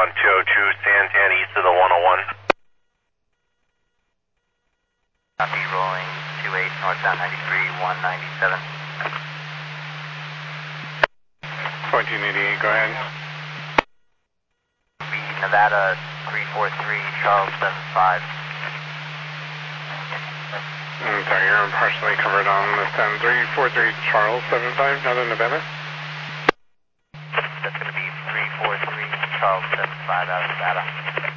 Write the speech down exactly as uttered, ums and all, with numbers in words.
on two oh two Santan east of the one oh one. Copy, rolling two eight northbound ninety-three, one ninety-seven. fourteen eighty-eight, go ahead. Be Nevada three four three, Charles seven five. I'm sorry, you're partially covered on this end. three four three Charles seven five, not in Nevada? That's going to be three four three, Charles seven five out of Nevada.